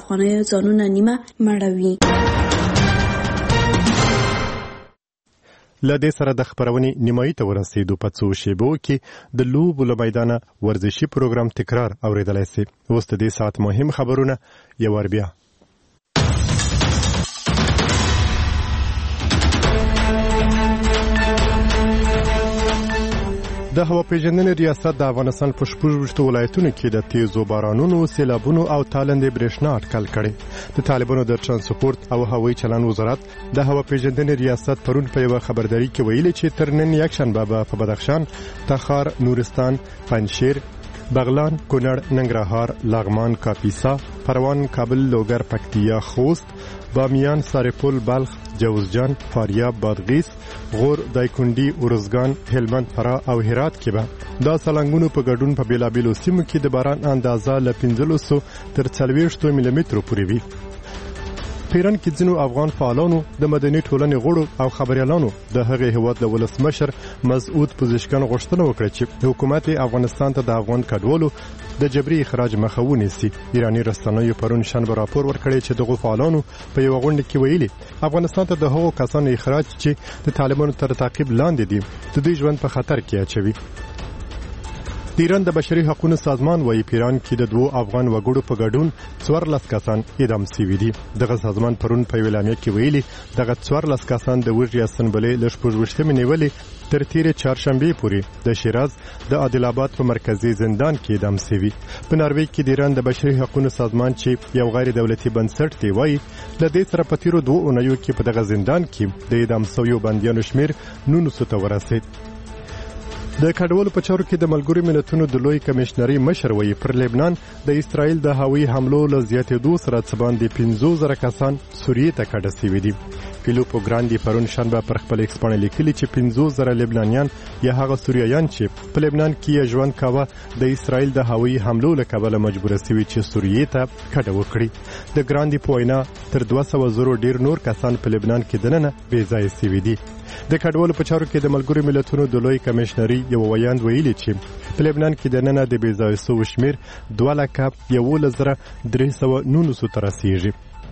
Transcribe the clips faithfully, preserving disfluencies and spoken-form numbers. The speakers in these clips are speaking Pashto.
پخوانیو ځانونه نیمه مړوي. له دې سره د خبرونې نیمایي ته ورسېدو. په څو شیبو کې د لوبو له میدانه ورزشي پروګرام تکرار اورېدلی سي. اوس د دې ساعت مهم خبرونه یو ور بیا. د هوا پیژندنې ریاست د افغانستان په شپږ ولایتونو کې د تیزو بارانونو، سیلابونو او تالندې برېښنا اټکل کړي. د طالبانو د ترانسپورت او هوایي چلند وزارت د هوا پیژندنې ریاست پرون په یو خبرداري کې ویلي چې تر نن یکشنبه په بدخشان، تخار، نورستان، پنجشیر، بغلان، کونړ، ننګرهار، لغمان، کاپیسا، پروان، کابل، لوګر، پکتیا، خوست، بامیان، سرپل، بلخ، جوزجان، فاریاب، بادغیس، غور، دایکنډي، ارزګان، هلمند، فراه او هرات کې به دا سلنګونو په ګډون په بیلابیلو سیمو کې د باران اندازه له پنځلسو تر څلوېښتو ملي مترو پورې وي. پیران کې ځینو افغان فعالانو د مدني ټولنې غړو او خبريالانو د هغې هیواد له ولسمشر مسعود پزشکان غوښتنه وکړه چې حکومت افغانستان ته د افغان کډوالو د جبري اخراج مخه ونیسي. ایراني رسنیو پرون شنبه راپور ورکړی چې دغه فعالانو په یو غونډه کې ویلي افغانستان ته د هغو کسانو اخراج چې د طالبانو تر تعقیب لاندې دي د دوی ژوند په خطر کې اچوي. د ایران د بشري حقوقو سازمان وايي پیران کې د دوه افغان وګړو په ګډون څوارلس کسان اعدام شوي دي. دغه سازمان پرون په ویلامه کې ویلي دغه څوارلس کسان د وژې اسنبلې له شپږویشتمې نیولې تر تیرې چهارشنبې پورې د شیراز د عادل آباد په مرکزی زندان کې اعدام شوي. په ناروې کې د ایران د بشري حقوقو سازمان چې یو غیر دولتي بنسټ دی وايي د دې سره په تیرو دوه اونیو کې په دغه زندان کې د اعدام شویو بندیانو شمیر نولسو ته ورسید. د کډوالو په چارو کې د ملګرو ملتونو د لوی کمشنري مشر وایي پر لبنان د اسرائیل د هوایي حملو له زیاتېدو سره څه باندې پنځه زره کسان سوریې ته کډه شوي دي. فیلیپو ګراندي پرون شنبه پر خپل ایکس باندې لیکلي چې پنځه زره لبنانیان یا هغه سوریایان چې په لبنان کې ژوند کاوه د اسرائیل د هوایي حملو له کبله مجبور شوي چې سوریې ته کډه وکړي. د ګراندي په وینا تر دوه سوه زره ډیر نور کسان په لبنان کې دننه بې ځایه شوي دي. د کډوالو په چارو کې د ملګرو ملتونو د لوی کمشنري یو ویاند ویلي چې په لبنان کې دننه د بې ځایه شوو شمیر دوه لکه یولس زره درې سوه نولس ته رسیږي.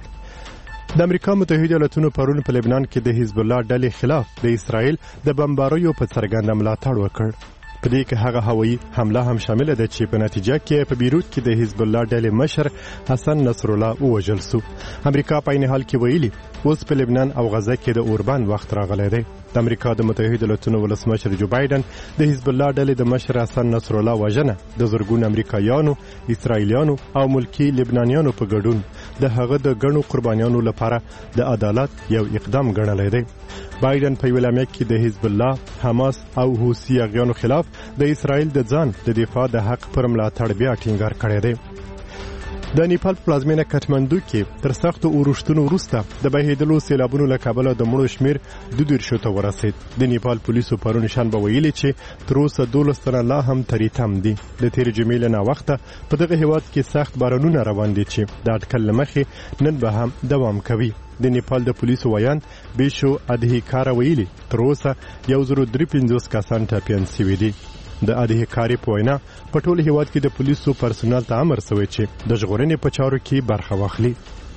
د امریکا متحده ایالاتونو پرون په لبنان کې د حزب الله ډلې خلاف د اسرائیل د بمباریو په څرګنده ملاتړ وکړ. په دې کې هغه هوایي حمله هم شامل ده چې په نتیجه کې په بیروت کې د حزب الله ډلې مشر حسن نصر الله ووژل شو. امریکا په عین حال کې ویلي اوس په لبنان او غزه کې د اوربان وخت راغلی دی. د امریکا د متحده ایالاتونو ولسمشر جو بایدن د حزب الله ډلې د مشر حسن نصر الله وژنه د زرګونو امریکایانو، اسرائیلیانو او ملکی لبنانیانو په ګډون د هغه د ګڼو قربانیانو لپاره د عدالت یو اقدام ګڼلی دی. بایدن په ویلامه کې د حزب الله، حماس او حوثي اغیانو خلاف د اسرائیل د ځان د دفاع د حق پر ملاتړ بیا ټینګار کړی دی. د نیپال پلازمینه کټمندو کې تر سختو اورښتونو وروسته د بهیدلو سیلابونو له کبله د مړو شمیر دوه دېرشو ته ورسید. د نیپال پولیسو پرون شنبه ویلي چې تر اوسه دولس تنه لا هم تری تم دي. د تیرې جمعې له ناوخته په دغه هیواد کې سخت بارانونه روان دي چې د اټکل له مخې نن به هم دوام کوي. د نیپال د پولیسو ویاند بیشو ادهیکاره ویلي تر اوسه یو زر درې پنځوس کسان ټپیان شوي دي. د ادهیکاري په وینا په ټول هیواد کې د پولیسو پرسونل ته امر شوی چې د ژغورنې په چارو کې برخه واخلي.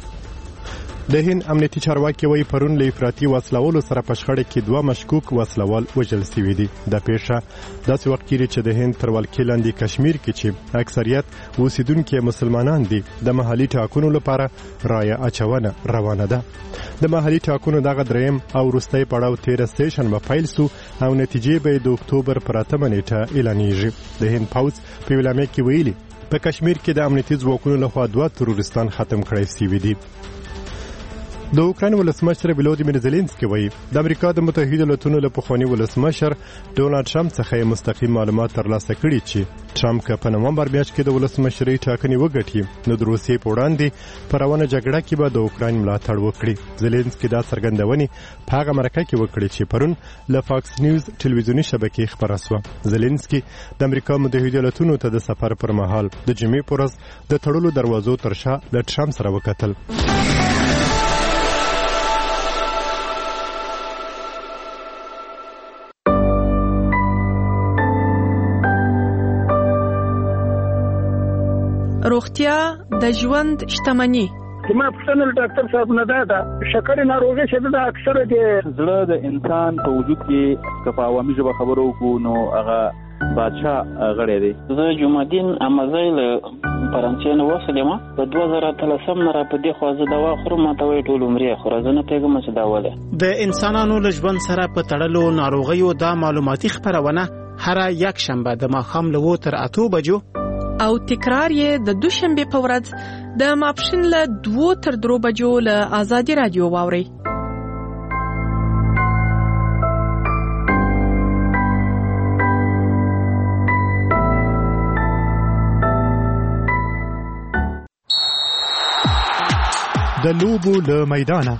د هند امنیتي چارواکي وایي پرون له افراطي وسلوالو سره په شخړه کې دوه مشکوک وسلوال وژل شوي دي. د پیښه داسې وخت کېږي چې د هند تر ولکې لاندې کشمیر کې چې اکثریت اوسیدونکي مسلمانان دي د محلي ټاکنو لپاره رایه اچونه روانه ده. د محلي ټاکنو دغه دریم او وروستی پړاو تیره سټیشنبه پیل سو او نتیجې به د اکتوبر پر اتمه نیټه اعلانیږي. د هند پوځ په ویلامه کې ویلي په کشمیر کې د امنیتي ځواکونو لخوا دوه تروریستان ختم کړای شوي دي. د اوکراین ولسمشر ولودیمیر زيلنسکي وایي د امریکا د متحده ایالاتونو له پخواني ولسمشر ډونالد ټرمپ څخه مستقیم معلومات ترلاسه کړي چې ټرمپ که په نومبر میاشت کې د ولسمشرۍ ټاکنې وګټي نو د روسیې په وړاندې په روانه جګړه کې به د اوکراین ملاتړ وکړي. زيلنسکي دا څرګندونې په هغه مرکه کې وکړي چې پرون له فاکس نیوز ټلویزیوني شبکې خبره شوه. زيلنسکي د امریکا متحده ایالاتونو ته د سفر پر مهال د جمعې په ورځ د تړلو دروازو تر شا له ټرمپ سره وکتل. روغتیا د ژوند شتمني. زما پوښتنه ډاکټر صاحب نه ده ده شکرې ناروغي چې ده اکثره د زړه د انسان په وجود کې که په عوامي ژبه خبرو وکړو نو هغه بادشاه غړی دی. زه جمعدین امازی له فرانسې نه وسلم په دوه زره اتلسم نه را په دې خوا زه دوا خورم ماته وایي ټول عمر یې خوره زه نه پوهېږم چې دا ولې. د انسانانو له ژوند سره په تړلو ناروغیو دا معلوماتي خپرونه هره یک شنبه د ماښام له اوو تر اتو بجو او تکرار یې د دوشنبه په ورځ د ماپښین له دوو تر درو بجو له آزادي رادیو واورئ. د لوبو له میدانه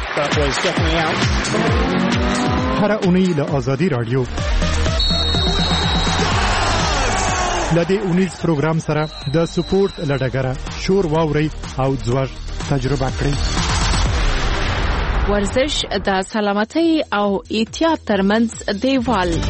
هر اونۍ له آزادي رادیو لدې اونیز پروګرام سره د سپورت لډګره شور واوري او ځوږ تجربه کړئ. ورزش د سلامتۍ او احتیاط ترمنځ دیوال.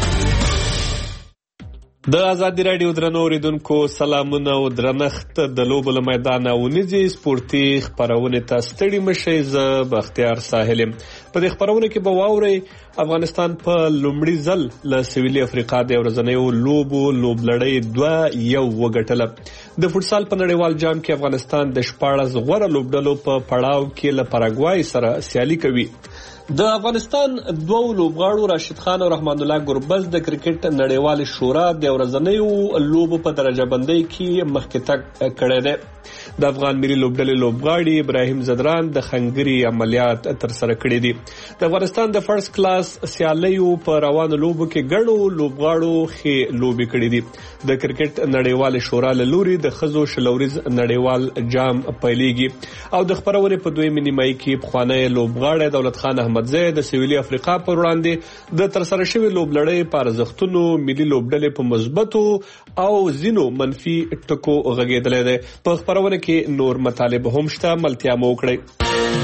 د آزادي رادیو درنو اوریدونکو سلامونه او درنښت. د لوبو له میدانه ونیزي سپورتي خپرونې ته ستړي مشئ. زه بختیار ساحل یم. په دې خپرونه کې به واورئ افغانستان په لومړي ځل له سویلي افریقا د ورځنیو لوبو لوبلړۍ دوه یو وګټله. د فوټسال په نړیوال جام کې افغانستان د شپاړس غوره لوبډلو په پړاو کې له پاراګوای سره سیالي کوي. د افغانستان دوه لوبغاړو راشد خان او رحمان الله ګربز د کرکټ نړیوال شورا د ورځنیو لوبو په درجه بندۍ کې مخکې تګ کړی دی. د افغان ملي لوبډلې لوبغاړي ابراهیم زدران د خنګري عملیات تر سره کړی دي. د افغانستان د فرست کلاس سیالیو په روانو لوبو کې ګڼو لوبغاړو ښې لوبې کړې دي. د کرکټ نړیوال شورا له لوري د ښځو شلوریز نړیوال جام پیلېږي او د خپرونې په دویمه نیمایي کې پخوانی لوبغاړی دولت خان احمدزی د سویلي افریقا پر وړاندې د ترسره شوې لوبلړۍ په ارزښتونو ملي لوبډلې په مثبتو او ځینو منفي ټکو غږېدلی دی. په خپرونه کې نور مطالب هم شته، ملتیا مو وکړئ.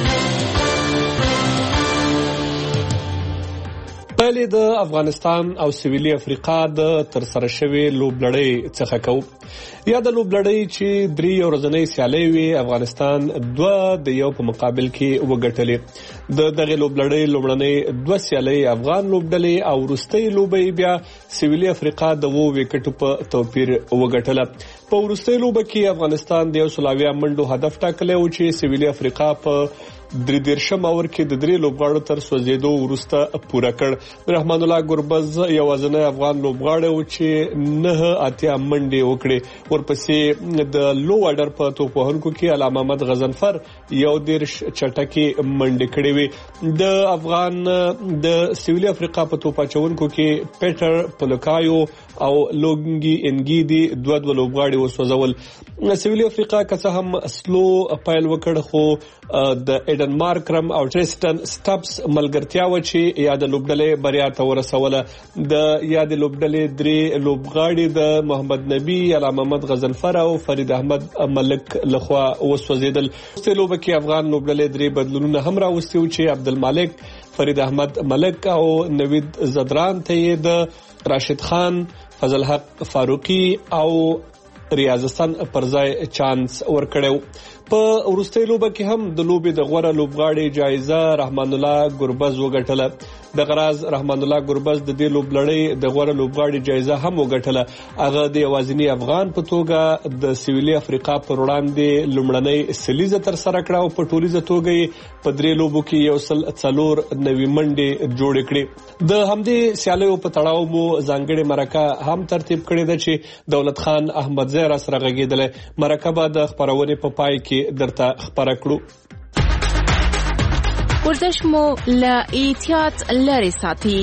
پهلې د افغانستان او سویلي افریقا د ترسره شوې لوبلړۍ څخه کوو. یا د لوبلړۍ چې درې ورځنۍ سیالۍ وي افغانستان دوه د یو په مقابل کې وګټلې. د دغه لوبلړۍ لومړنۍ دوه سیالۍ افغان لوبډلې او وروستۍ لوبه بیا سویلي افریقا د وو وکټو په توپیر وګټله. په وروستۍ لوبه کې افغانستان د یو سلاویا منډو هدف ټاکلی و چې سویلي افریقا په درې دیرشم اور کې د درې لوبغاړو تر سوځېدو وروسته پوره کړ. رحمان الله ګربز یوازینی افغان لوبغاړی و چې نه اتیا منډې وکړې. ورپسې د لو اډر په توپ وهونکو کې علامه محمد غضنفر یو دیرش چټکې منډې کړې وې. د افغان د سویلي افریقا په توپ اچونکو کې پیټر پلوکایو او لوګنګي انګیدي دوه دوه لوبغاړي وسوځول. سویلي افریقا که څه هم سلو پیل وکړ خو د ایډن مارکرم او ټریسټن سټپس ملګرتیا و چې یا د لوبډلې بریا ته ورسوله. د یا د لوبډلې درې لوبغاړي د محمد نبی، علامه محمد غضنفر او فرید احمد ملک لخوا وسوځیدل. په لوبه کې افغان لوبډلې درې بدلونونه هم راوستي و چې عبدالمالک، فرید احمد ملک او نوید زدران ته د راشد خان، فضل حق فاروقی او ریاض حسن پر ځای چانس ورکړو. په وروستۍ لوبه کې هم د لوبې د غوره لوبغاړي جایزه رحمان الله ګربز وګټله. د غراز رحمان الله ګربز د دې لوبلړۍ د غوره لوبغاړي جایزه هم وګټله. هغه د یوازینی افغان په توګه د سویلي افریقا پر وړاندې لومړنۍ سلیزه تر سره کړه او په ټولیزه توګه په درې لوبو کې یو سل څلور نوي منډې جوړې کړې. د همدې سیالیو په تړاو مو ځانګړې مرکه هم ترتیب کړې ده چې دولت خان احمدزی را سره غږېدلی. مرکه به د خپرونې په پای کې درته خبره کړو. ورزش مو له احتیاط لرې ساتي.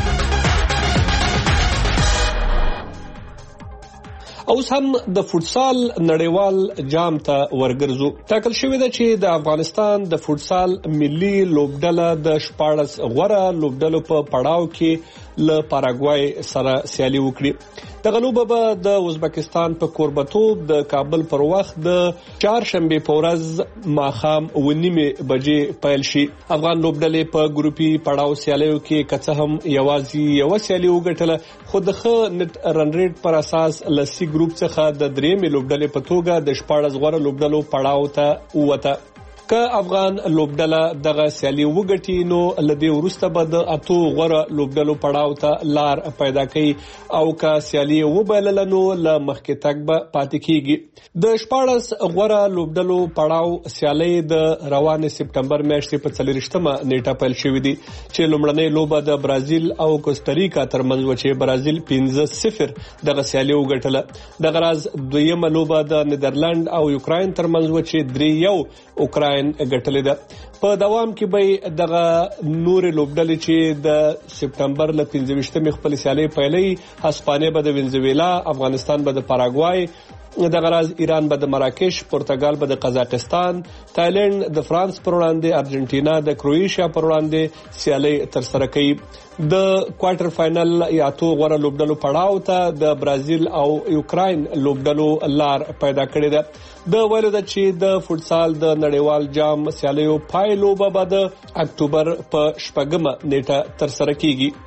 اوس هم د فوټسال نړیوال جام ته ورګرځو. ټاکل شوې ده چې د افغانستان د فوټسال ملي لوبډله د شپاړس غوره لوبډلو په پړاو کې له پاراګوای سره سیالي وکړي. دغه لوبه به د ازبکستان په کوربتوب د کابل پر وخت د چهارشنبې په ورځ ماښام اوه نیمې بجې پیل شي. افغان لوبډلې په ګروپي پړاو سیالیو کې که څه هم یوازې یوه سیالي وګټله خو د ښه نت رن ریټ پر اساس له سی ګروپ څخه د درېیمې لوبډلې په توګه د شپاړس غوره لوبډلو پړاو ته ووته. که افغان لوبډله دغه سیالي وګټي نو لدی ورسته به د اتو غوره لوبډلو پړاو ته لار پیدا کوي او که سیالي وبایلل نو ل مخکې تګ به پاتې کیږي د شپاړس غوره لوبډلو پړاو سیالي د روان سپټمبر میاشتې په څلورشتمه نیټه پیل شوې دي چې لومړنۍ لوبه د برازیل او کوستاریکا ترمنځ و چې برازیل پنځه صفر دغه سیالي وګټله دغه راز دویمه لوبه د نیدرلند او یوکراین ترمنځ و چې درې یو اوکراین ګټلې ده په دوام کې به دغه نور لوبډلې چې د سپټمبر ل پنځه ویشتمې خپل سیالي پیلې هسپانیا به د وینزویلا افغانستان به د پاراګوای دغه راز ایران به د مراکش پرتګال به د قزاقستان تایلند د فرانس پر وړاندې ارجنټینا د کروئیشیا پر وړاندې سیالي تر سره کوي د کوارټر فائنل یا تو غوړه لوبډلو پړاو ته د برازیل او یوکراین لوبډلو لار پیدا کړې ده د ویلو د چې د فوتسال د نړیوال جام سیالیو پای لوبه به د اکتوبر په شپږمه نیټه تر سره کیږي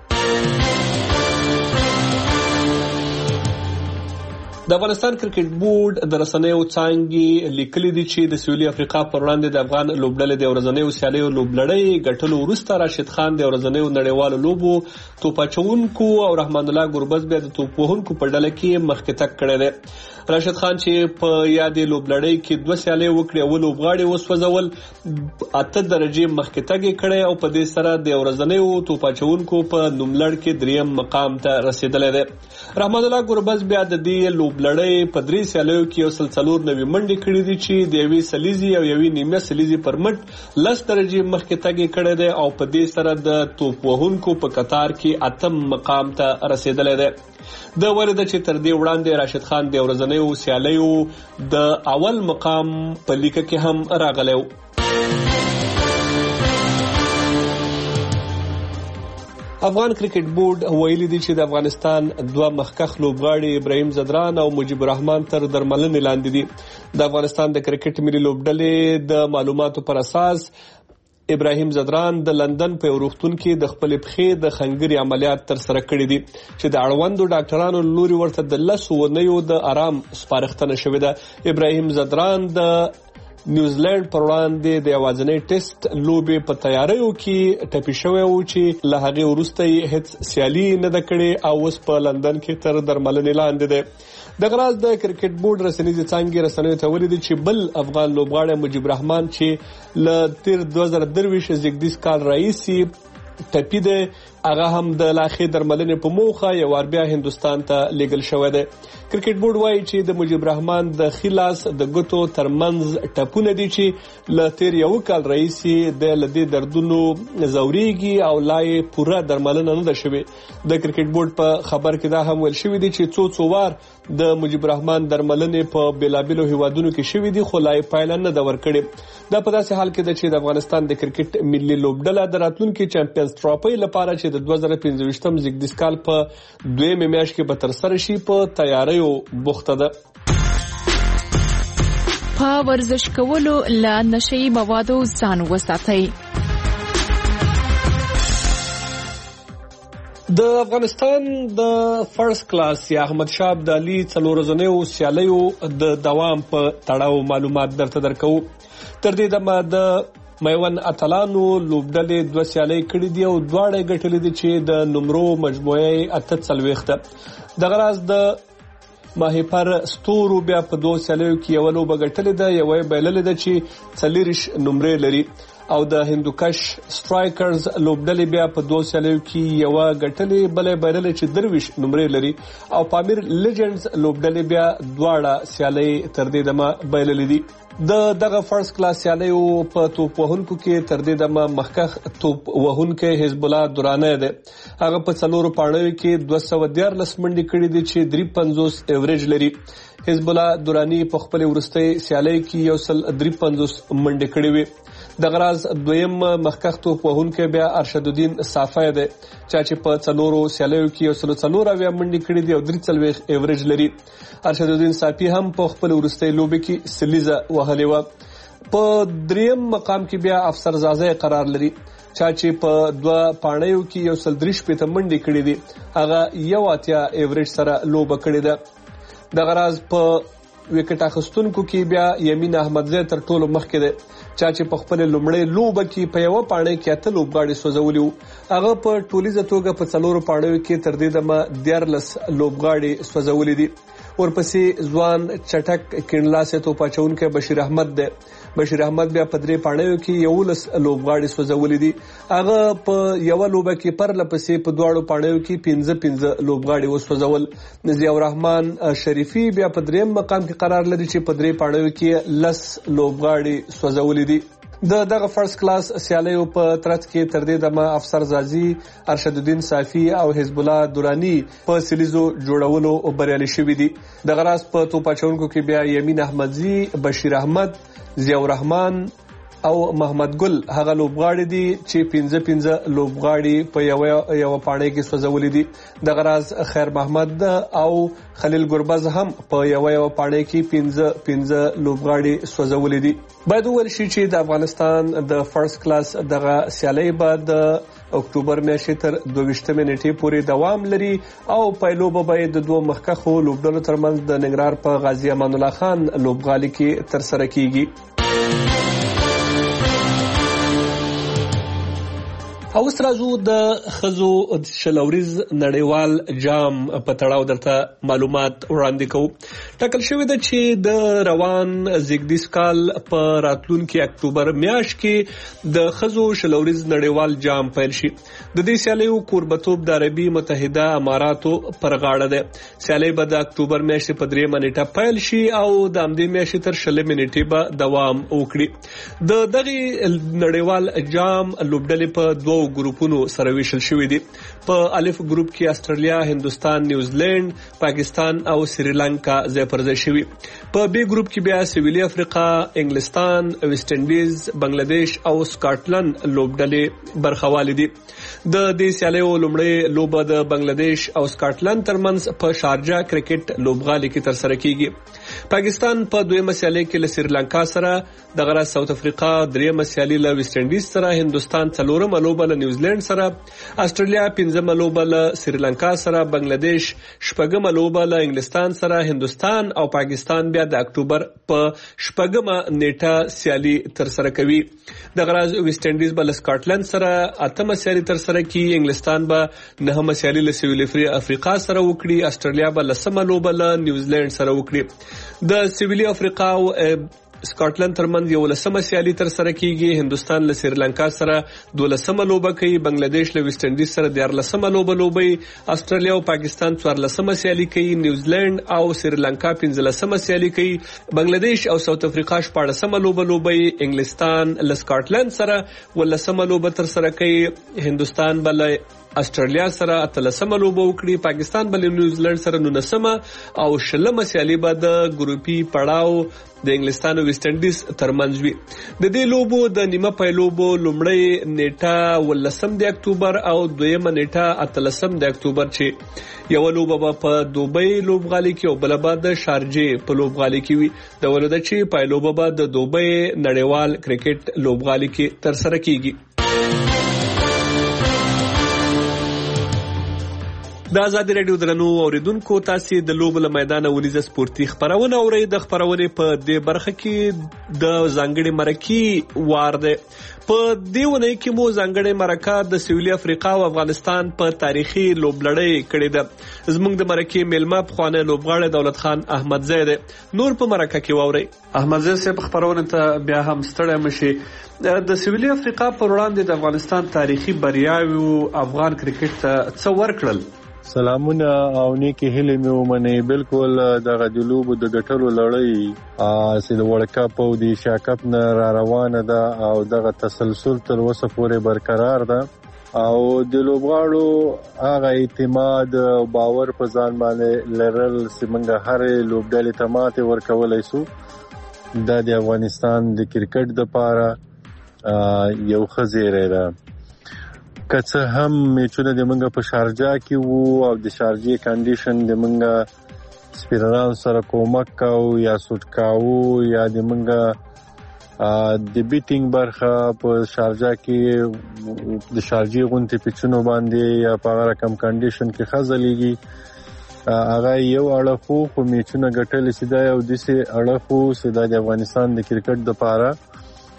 د افغانستان کرکټ بورډ د رسنیو څانګې لیکلي دي چې د سویلي افریقا پر وړاندې د افغان لوبډلې د ورځنیو سیالیو لوبلړۍ ګټلو وروسته راشد خان د ورځنیو نړیوالو لوبو توپاچونکو او رحمان الله ګوربز بیا د توپوهونکو په ډله کې مخکې تګ کړی دی راشد خان چې په یادې لوبلړۍ کې دوه سیالۍ وکړې او لوبغاړي وسوځول اته درجه مخکې تګ کړي او په دې سره د ورځنیو توپاچونکو په نوملړ کې دریم مقام ته رسیدلی دی رحمان الله ګوربز بیا د دې لوبلړۍ په درې سیالیو کې یو سل څلور نوي منډې کړې دي چې د یوې سلیزي او یوې نیمه سلیزي پر مټ لس درجه مخکې تګ کړي دی او په دې سره د توپ وهونکو په قطار کې اتم مقام ته رسیدلی دی د ورده چې تر دې وړاندې راشد خان د ورځنیو سیالیو د اول مقام په لیکه کې هم راغلی افغان کرکټ بورډ ویلي دي چې د افغانستان دوه مخکښ لوبغاړي ابراهیم زدران او مجيب الرحمن تر درملنې لاندې دي د افغانستان د کرکټ ملي لوبډلې د معلوماتو پر اساس ابراهیم زدران د لندن په روغتون کې د خپل پخې د خنګري عملیات تر سره کړی دي چې د اړوندو ډاکټرانو لوري ورته د لسو ونیو د آرام سپارښتنه شوې ده ابراهیم زدران د نیوزیلند پر وړاندې د یوازینۍ ټیسټ لوبې په تیاریو کې ټپي شوی و چې له هغې وروسته یې هیڅ سیالي نه ده کړې او اوس په لندن کې تر درملنې لاندې دی دغه راز د کرکټ بورډ رسنیزې څانګې رسنیو ته ویلي دي چې بل افغان لوبغاړی مجيب الرحمن چې له تیر دوه زره درویشت زیږدیز کال راهیسې ټپي دی هغه هم د لاخې درملنې په موخه یو وار بیا هندستان ته لیږل شوی دی کرکټ بورډ وایي چې د مجيب الرحمن د خلاص د ګوتو ترمنځ ټپونه دي چې له تیر یو کال راهیسې د لدی دردونو زوريږي او لای پوره درملنه نه ده شوې د کرکټ بورډ په خبر کې دا هم ویل شوی دی چې څو څو وار د مجيب الرحمن درملنې په بیلابیلو هیوادونو کې شوې دي خو لای پایله نه ده ورکړې دا په داسې حال کې ده چې د افغانستان د کرکټ ملي لوبډله د راتلونکي چمپیونز ټرافي لپاره چې د دوه زره پنځه ویشتم زیږدیز کال په دویمه میاشت کې به تر سره شي په تیاریو بوخته ده په ورزش کولو له نشئی موادو ځان وساتئ د افغانستان د فرست کلاس یا احمد شاه ابدالي څلور ورځنیو سیالیو د دوام په تړاو معلومات درته درکو تر دې دمه د میوند اتلانو لوبډلې دوه سیالۍ کړې دي او دواړه ګټلې دي چې د نمرو مجموعه اته څلوېښت دغه راز د ماهیپر ستورو بیا په دوه سیالیو کې یو لوبه ګټلې ده یو بایللې ده چې څلوریش نمرې لري او د هندوکش سټرایکرز لوبډلې بیا په دوه سیالیو کې یو ګټلې بلې بایللې چې درویش نمرې لري او پامیر لیجنډز لوبډلې بیا دواړه سیالۍ تر دې دمه بایللې دي د دغه فرست کلاس سیالیو په توپ وهونکو کې تر دې دمه مخکښ توپ وهونکی حزب الله درانه دی هغه په څلورو پاڼو کې دوه سوه دیارلس منډې کړې دي چې درې پنځوس ایوریج لري حزب الله درانی په خپل ورستۍ سیالۍ کې یو سل درې پنځوس منډې کړې وي دغه راز دویم مخکښ توپ وهونکی بیا ارشد الدین صافی دی چې په څلورو سیالیو کې یو سل څلور اویا منډې کړې دي او درې څلوېښت ایوریج لري ارشد الدین صافی هم په خپل ورستۍ لوبه کې سلیزه وهلې وه په دریم مقام کې بیا افسر زازی قرار لري چې په دوه پاڼیو کې یو سل درې شپېته منډې کړې دي هغه یو اتیا ایوریج سره لوبه کړې ده دغه راز په وکټ اخیستونکو کې بیا یمین احمدزی تر ټولو مخکې دی چا چې په خپل لومړی لوبه کې په یو پاڼه کې اته لوبغاړي سوځولي وو هغه په ټولیزه توګه په څلورو پاڼو کې تر دې دمه دیارلس لوبغاړي سوځولي دي. ورپسې ځوان چټک کینلاسه تو پاچونکو بشیر احمد دی. بشیر احمد بیا په درې پاڼو کې یو لس لوبغاړي سوځولي دي. هغه په یو لوبه کې پر لپسې په دواړو پاڼو کې پنځه پنځه لوبغاړي وسوځول. ضیاء الرحمن شریفي بیا په دریم مقام کې قرار لري چې په درې پاڼو کې لس لوبغاړي سوځولي دي. د دغه فرست کلاس سیالیو په ترڅ کې تر دې دمه افسر زازي، ارشد الدین صافی او حزب الله دورانی په سلیزو جوړولو بریالي شوي دي. دغه راز په توپاچونکو کې بیا یمین احمدزي، بشیر احمد، ضیاء الرحمن او محمد ګل هغه لوبغاړي دي چې پنځه پنځه لوبغاړي په یو یو پاڼه کې سوځولي دي. دغه راز خیر محمد او خلیل ګربز هم په یو یو پاڼه کې پنځه پنځه لوبغاړي سوځولي دي. باید وویل شي چې د افغانستان د فرست کلاس دغه سیالي به د اکتوبر میاشتې تر دوه نیټې پورې دوام لري او پایلوبه به د دوه مخکښو لوبډلو ترمنځ د ننګرهار په غازی امان الله خان لوبغالي کې تر سره کیږي. او اوس راځو د خزو شلوریز نړیوال جام په تړاو درته معلومات وړاندې کوو. ټاکل شوی ده چې د روان زیږدیز کال په راتلونکي اکتوبر میاشت کې د خزو شلوریز نړیوال جام پیل شي. د دې سیالیو کوربتوب د عربي متحده اماراتو پر غاړه ده. سیالي به د اکتوبر میاشتې په درېیمه نیټه پیل شي او د همدې میاشتې تر شلمې نیټې به دوام وکړي. د دغه نړیوال جام لوبډلې په دوه ګروپونو سره ویشل شوې دي. په الف ګروپ کې استرالیا، هندستان، نیوزیلند، پاکستان او سریلانکا ځای پر ځای شوي. په بی ګروپ کې بیا سویلي افریقا، انګلستان، ویسټ انډیز، بنگلاديش او سکاټلند لوبډلې برخوالي دي. د دې سیالیو لومړی لوبه د بنگلاديش او سکاټلند ترمنځ په شارجه کرکټ لوبغالي کې تر سره کیږي. پاکستان په دویمه سیالي کې له سریلانکا سره، دغه راز ساوث افریقا دریمه سیالي له ویسټ انډیز سره، هندستان څلورمه لوبه له نیوزیلند سره، استرالیا پنځمه لوبه له سریلانکا سره، بنگلاديش شپږمه لوبه له انګلستان سره، هندستان او پاکستان بیا د اکتوبر په شپږمه نیټه سیالي تر سره کوي. دغه راز ویسټ انډیز به له سکاټلند سره اتمه سیالي تر سره کوي، انګلستان به نهمه سیالي له سویلي افریقا سره وکړي، استرالیا به لسمه لوبه له نیوزیلند سره وکړي. د سویلي افریقا او سکاټلند ترمنځ یو لسمه سیالي تر سره کیږي، هندستان له سریلانکا سره دولسمه لوبه کوي، بنگلاديش له ویسټ انډیز سره دیارلسمه لوبه لوبي، استرالیا او پاکستان څوارلسمه سیالي کوي، نیوزیلند او سریلانکا پنځلسمه سیالي کوي، بنگلاديش او ساوث افریقا شپاړسمه لوبه لوبي، انګلستان له سکاټلند سره ولسمه لوبه تر سره کوي، هندستان بل استرالیا سره اتلسمه لوبه وکړي، پاکستان بل نیوزیلند سره نولسمه او شلمه سیالي به د ګروپي پړاو د انګلستان او ویسټ انډیز ترمنځ وي. د دې لوبو د نیمه پایلوبو لومړی نیټه ولسم د اکتوبر او دویمه نیټه اتلسم د اکتوبر چې یو لوبه به په دوبۍ لوبغالي کې او بل به د شارجې په لوبغالي کې وي. د ولوده چې پایلوبه به د دوبۍ نړیوال کرکټ لوبغالي کې تر سره کیږي. د آزادي رادیو درنو اوریدونکو، تاسو د لوبو له میدانه ونیزه سپورتي خبرونه اورئ. د خبرونې په دې برخه کې د ځانګړي مرکې وار ده. په دې ونې کې مو ځانګړي مرکه د سویلي افریقا او افغانستان په تاریخي لوبلړۍ کړې ده. زموږ د مرکې میلمه پخوانی لوبغاړی دولت خان احمدزی دی. نور په مرکه کې واورئ. احمدزی صاحب خبرونه ته بیا هم ستړی مشي. د سویلي افریقا پر وړاندې د افغانستان تاریخي بریاوي افغان کرکټ ته څه ورکړل؟ سلامونه او نیکی هیله مې ومني. بالکل دغه د لوبو د ګټلو لړۍ چې د ورلد کپ او د ایشیا کپ نه را روانه ده او دغه تسلسل تر اوسه پورې برقرار ده او د لوبغاړو هغه اعتماد او باور په ځان باندې لرل چې موږ هرې لوبډلې ته ماتې ورکولی سو. دا د افغانستان د کرکټ دپاره یو ښه زیری ده. که څه هم میچونه د منګه په شارجه کې وو او د شارجې کنډیشن د منګه سپینران سره کومک کاو یا سوټ کاو یا د منګه د بیټینګ برخه په شارجه کې د شارجې غونډې پیچونو باندې یا په هغه رقم کنډیشن کې خزلېږي. هغه یو اړخو خو میچونه ګټلې چې دا یو داسې اړخو چې دا د افغانستان د کرکټ دپاره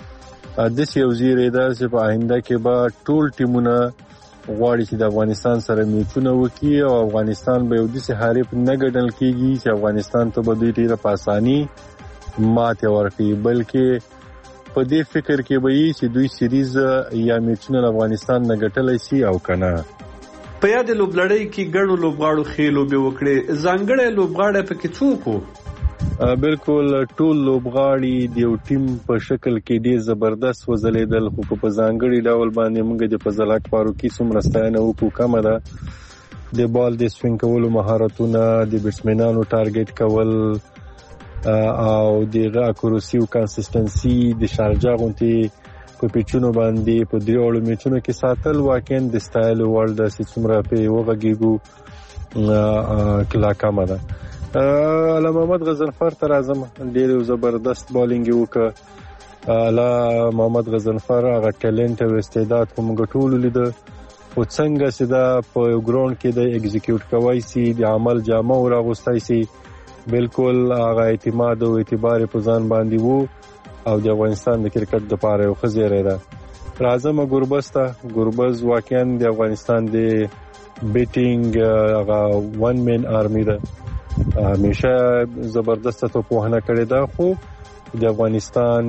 د سیوزیره ده چې په آینده کې به ټول ټیمونه غواړي چې د افغانستان سره میچونه وکړي او افغانستان به یو داسې حریف نه ګڼل کېږي چې افغانستان ته به دوی ډېره په اساني ماتې ورکړي، بلکې په دې فکر کې به وي چې دوی سیریز یا میچونه افغانستان نه ګټلی شي او که نه. په یاد لوبلړۍ کې ګڼو لوبغاړو ښې لوبې وکړې، ځانګړی لوبغاړی پکې څوک و؟ بالکل ټول لوبغاړي د یو ټیم په شکل کې ډېر زبردست وځلېدل، خو په ځانګړي ډول باندې موږ د فضلک فاروقي څومره ستاینه وکړو کمه ده. د بال د سوینګ کولو مهارتونه، د بیټسمنانو ټارګټ کول او دغه اکوریسي او کنسستنسي د شارجه غونډې په پیچونو باندې په دریوړو میچونو کې ساتل واقعا د سټایل وړ د څومره په وغږیږو کلا کمه ده. علامه محمد غضنفر تر اعظم ډېر زبردست بالینګ وکړه. علامه محمد غضنفر هغه ټیلنټ او استعداد کوم ټول لیده او څنګه چې دا په ګراوند کې د ایگزیکیوټ کوي سي د عمل جامه او راغوستای سي، بالکل هغه اعتماد او اعتبار په ځان باندې وو او د افغانستان د کرکټ لپاره یو خزیره ده. راځم ګوربز ته. ګوربز واقعا د افغانستان د بیټینګ هغه ون مین آرمی ده، همیشه زبردست توپوهنه کړې ده، خو د افغانستان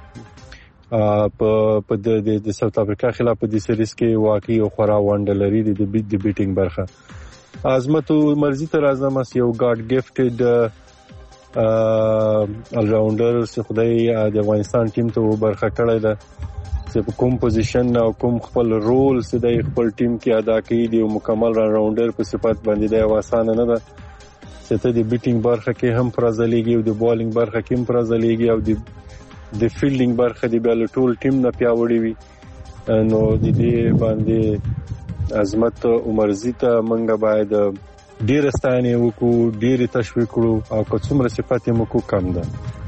په د ساوث افریقا خلاف په دې سیریز کې واقعي او خورا ونډه لري د بیټینګ برخه. عظمت مرزي تر اعظم یو ګاډ ګفټډ ال راونډر چې خدای د افغانستان ټیم ته برخه کړی ده چې په کوم پوزیشن او کوم خپل رول چې د خپل ټیم کې ادا کوي دی مکمل راونډر په صفت باندې د آسان نه ده چې ته د بیټینګ برخه کې هم پرځلېږي او د بالینګ برخه کې هم پرځلېږي او د د فیلډینګ برخه دی بل ټول ټیم نه پیاوړی وي. نو د دې باندې عظمت عمرزي ته منګه باید ډیر ستاینه وکړو، ډیر تشویق کړو او که څومره صفات یې مکو کم ده.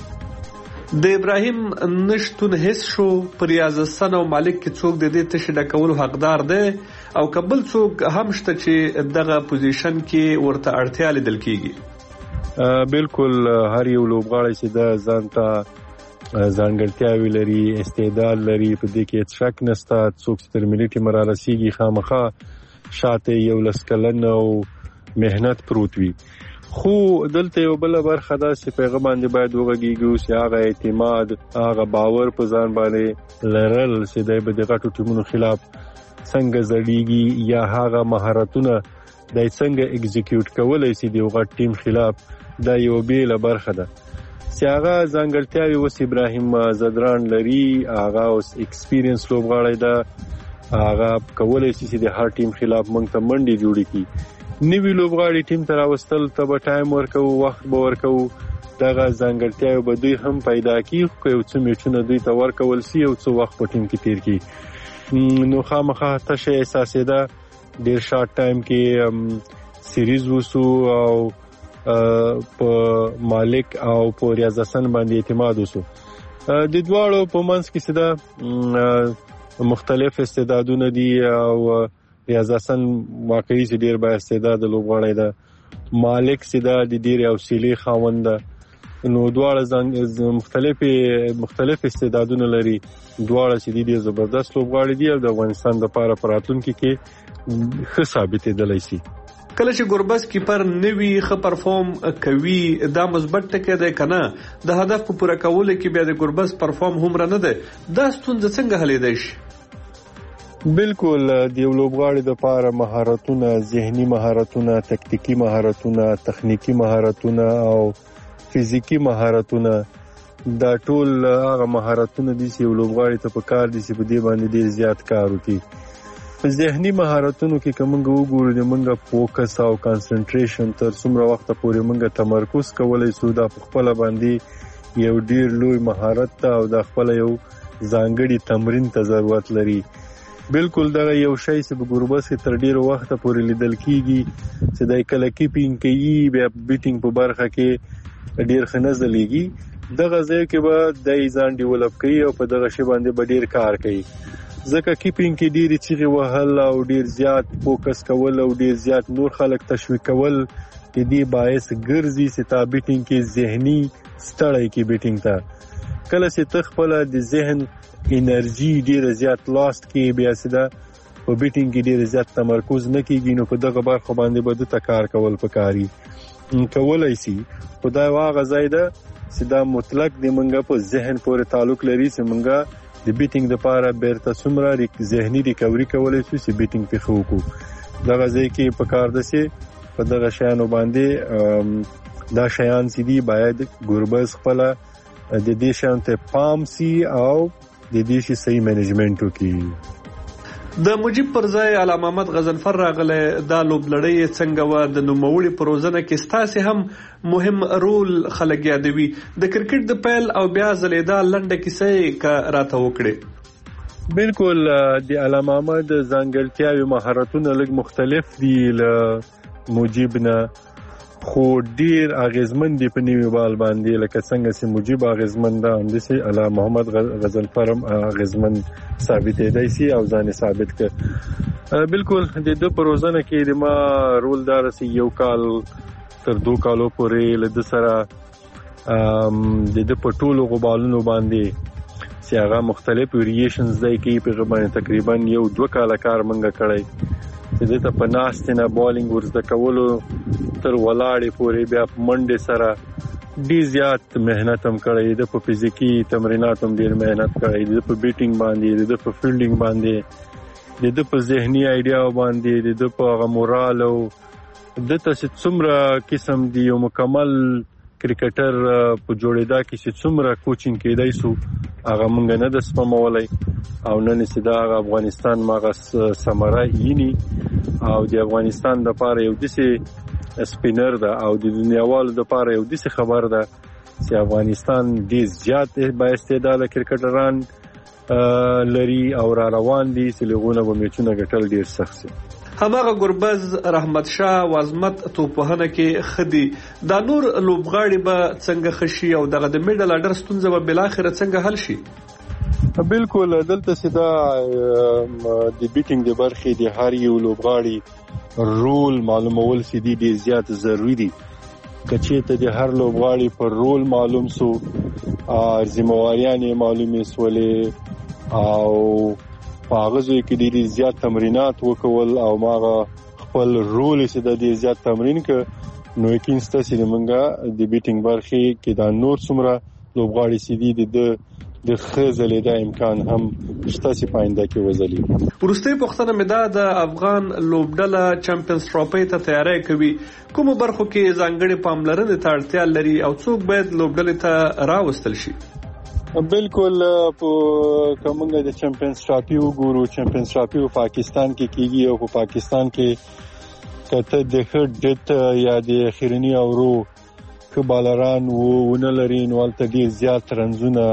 د ابراهیم نشتون هیڅ شو پر ریاض حسن او مالک کې څوک د دې تشه ډکولو حقدار دی او قبل څوک هم شته چې دغه پوزیشن کې ورته اړتیا لیدل کیږي. بالکل هر یو لوبغاړی چې د ځان ته ځانګړتیاوې لري، استعداد لري، په دې کې شک نشته. څوک چې تر ملي ټیم را رسیږي خامخا شاته یو لس کلن او مهنت پروت وي، خو دلته یو بل برخه ده چې پیغام باندې باید وغږیږو چې هغه اعتماد، هغه باور په ځان باندې لرل چې د بدغټو ټیمونو خلاف څنګه زړیږي یا هغه مهارتونه د څنګه ایگزیکیوټ کولای شي د یو غټ ټیم خلاف، دا یو بیل برخه ده چې هغه ځانګړتیاوې وس ابراهیم زدران لري. هغه اوس ایکسپیرینس لوبغاړی ده، هغه کولای شي چې د هر ټیم خلاف موږ ته منډي جوړی کی. نوی لوبغاړي ټیم ته راوستل ته به ټایم ورکو، وخت به ورکو، دغه ځانګړتیاوې به دوی هم پیدا کی، خو یو څه میچونه دوی ته ورکول سی او څه وخت په ټیم کې تیر کی. نو خامخا تشه احساسې ده ډیر شارټ ټایم کې سیریز وسو او په مالک او په ریاض حسن باندې اعتماد وسو. د دواړو په منځ کې سده مختلف استعدادونه دي او ریاض حسن واقعي چې ډیر با استعداد لوبغاړی ده، مالک سده د ډیر حوصله خاوند ده. نو دواړه مختلف مختلف استعدادونه لري، دواړه چې ډیر زبردست لوبغاړي دي او د افغانستان لپاره پراتونکو کې ښه ثابتېدلی شي. کله چې ګوربز کیپر نوی ښه پرفارم کوي دا مثبت ټکی دی کنه د هدف په پوره کولو کې بیا د ګوربز پرفارم هم نه ده، دا ستونزه څنګه حلېدای شي؟ بالکل د یو لوبغاړي لپاره مهارتونه، ذهني مهارتونه، تکتیکی مهارتونه، تخنیکی مهارتونه او فزیکی مهارتونه، دا ټول هغه مهارتونه دي چې یو لوبغاړي ته پکار دي چې په دې باندې ډیر زیات کار وکړي. په ذهني مهارتونو کې کومه وګورو د منګه فوکس او کانسنټریشن تر څومره وخت پورې منګه تمرکز کولای شو دا په خپل باندې یو ډیر لوی مهارت او د خپل یو ځانګړي تمرین ته ضرورت لري. بالکل دا یو شی چې په ګوربز کې تر ډیر وخت پورې لیدل کیږي چې د کله کیپینګ کوي بیا بیټینګ په برخه کې ډیر خنځلېږي. دغه ځای کې به د ځان ډیولپ کوي او په دغه شی باندې به ډیر کار کوي، ځکه کیپینګ کې ډیر چیغې وهل او ډیر زیات فوکس کول او ډیر زیات نور خلک تشویق کول د دې باعث ګرځي چې تا بیټینګ کې ذهني ستړی کې بیټینګ ته کله چې تخپل د ذهن انرژي ډیر زیات لاست کې بیا سده په بیټینګ کې ډیر زیات تمرکز نه کیږي نو په دغه برخه باندې به د کار کول پکاري کولای شي خدای واغه زیاده سدا مطلق د منګه په ذهن پورې تعلق لري چې منګه د بیټینګ لپاره بیرته سمره ذهني ریکوري کولای شي چې بیټینګ په خو کو دغه ځای کې په کار دسي په دغه شیانو باندې دا شیان سي دي باید ګوربز خپل د دې شیان ته پام سي او د دې شي صحیح منیجمنت وکړي د مجيب پر ځای علامه محمد غزنفر راغله دا لوبلړی څنګه و د نوموړي پروژه کې ستاسو هم مهم رول خلک یادوي د کرکټ د پیل او بیا زلیدا لنډه کیسه کا راته وکړي بالکل د علامه محمد ځانګړتیاوي مهارتونه لږ مختلف دي له مجيب نه خو ډیر اغیزمن دی په نیمه بال باندې لکه څنګه چې مجيب اغیزمن ده همدسي علامه محمد غزنفر اغیزمن ثابت دی سي او ځان ثابت ک بالکل د دې پروژه کې د ما رول دار سي یو کال تر دوه کالو پورې له سره د دې پټولو غبالونو باندې چې هغه مختلف ویریشنز دی کې په غوښنه تقریبا یو دوه کال کار منګه کړی چې د په ناستنه بالینګ ورزده کولو تر ولاړې پورې بیا منډه سره ډیر زیات مهنت هم کړی د په فزیکی تمرینات هم ډیر مهنت کړی د په بیټینګ باندې د په فیلډینګ باندې د په ذهني ایډیا باندې د په مورال او د تاسو څومره قسم دی یو مکمل کرکټر په جوړېدا کې چې څومره کوچینګ کېدای سو هغه مونږ نه د سپمولای او نن سیدا افغانستان ماغه سمرا یینی او د افغانستان د پاره یو دسي سپینر ده او د دنیاوالو د پاره یو دسي خبر ده چې افغانستان ډیر زیات با استعداد کرکټران لري او را روان دي چې لغونه به میچونه ګټل ډیر سخت دي هماغه ګربز رحمت شاه وازمت توپهنه کې خدي دا نور لوبغاړي به څنګه خشي او دغه د میډل اډر ستونزه به بل اخر څنګه حل شي بالکل دلته سدا د بیټینګ د برخې د هر یو لوبغاړي رول معلومول سي دي ډیر زیات ضروری دي کچې ته د هر لوبغاړي پر رول معلوم سو ځمواریان معلومې سولې او پاغزوي کې ډیر زیات تمرینات وکول او ماغه خپل رول سي د ډیر زیات تمرین ک نو کینسته سي منګه د بیټینګ برخې کې دا نور څومره لوبغاړي سي دي د د خزلې د امکان هم شته چې پاینده کې وزلي ورسته پښتنه مدا د افغان لوبډله چمپیونز ټرافي ته تیاری کوي کوم برخو کې ځانګړي پاملرنه ته اړتیا لري او څوک باید لوبډله ته راوستل شي بالکل په کومه د چمپیونز ټرافي وګورو چمپیونز ټرافي په پاکستان کې کیږي او په پاکستان کې کته د هډت یا د اخرنی اورو کبالران وونه لري نو ولته ډیر زیات رنزونه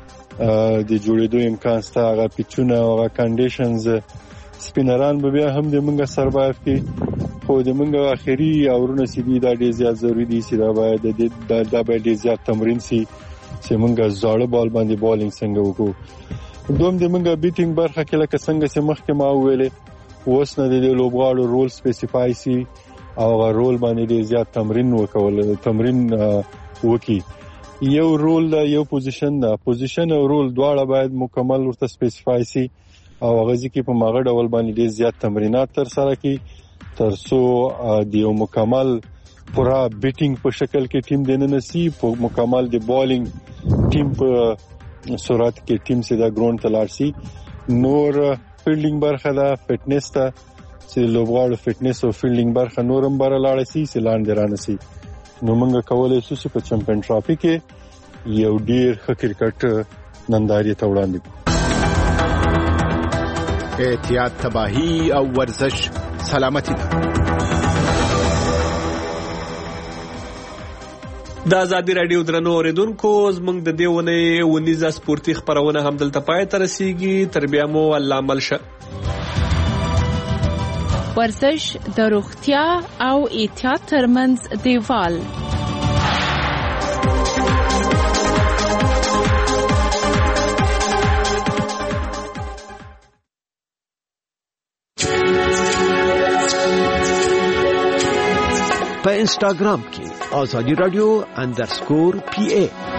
د جوړېدو امکان ستا هغه پیچونه او هغه کنډیشنز سپینران به بیا هم د منګه سروایو کې خو د منګه اخري اورونه سي دي دا ډیر زیات ضروری دي چې دا باید د دا باید زیات تمرین سي چې منګه زاړه بال باندې بالینګ څنګه وکړو دوم د منګه بیټینګ برخه کې لکه څنګه چې مخکې ما ویلې اوس نه د لوبغاړو رول سپیسیفای سي او هغه رول باندې ډیر زیات تمرین وکول تمرین وکي یو رول دا یو پوزیشن دا پوزیشن او رول دواړه باید مکمل ورته سپیسیفای سي او هغه ځکه په ماغه ډول باندې ډیر زیات تمرینات تر سره کی تر څو د یو مکمل پورا بیټینګ په شکل کې ټیم دننه سي په مکمل د بالینګ ټیم په صورت کې ټیم سي دا ګراوند تلار سي نور فیلډینګ برخه دا فټنس ته چې لوبغاړو فټنس او فیلډینګ برخه نورم بر لاړ سي سلان درانه سي نو موږ کولای شو چې په چمپیون ټرافي کې یو ډیر ښه کرکټ ننداري ته وړاندې کړو احتیاط تباہی او ورزش سلامتی ده د ازادي رادیو درنو اوریدونکو زموږ د دیونه ونیزه سپورتي خبرونه هم دلته پای ته رسیږي تر بیا مو الله ملشه ورزش د روغتیا او احتیاط ترمنځ دیوال په انسټاګرام کې ازادي رادیو انډرسکور پی ای